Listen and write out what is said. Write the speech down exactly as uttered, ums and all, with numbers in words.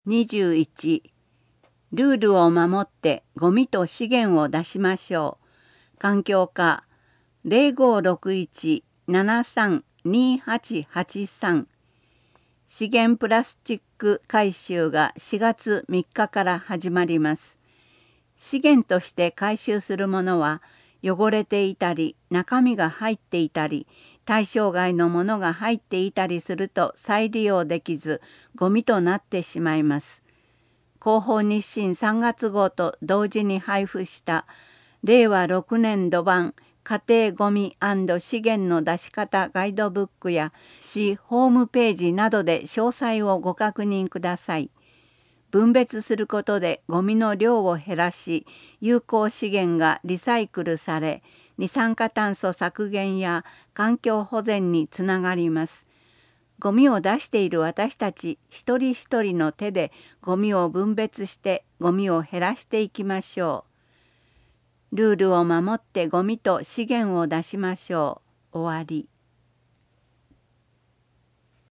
にじゅういち、ルールを守ってゴミと資源を出しましょう。環境課 ゼロごろくいち ななさん にはちはちさん 資源プラスチック回収がしがつみっかから始まります。資源として回収するものは汚れていたり中身が入っていたり対象外のものが入っていたりすると再利用できずゴミとなってしまいます。広報日清さんがつ号と同時に配布したれいわろくねんど版家庭ゴミ&資源の出し方ガイドブックや市ホームページなどで詳細をご確認ください。分別することでゴミの量を減らし、有効資源がリサイクルされ、二酸化炭素削減や環境保全につながります。ゴミを出している私たち一人一人の手でゴミを分別してゴミを減らしていきましょう。ルールを守ってゴミと資源を出しましょう。終わり。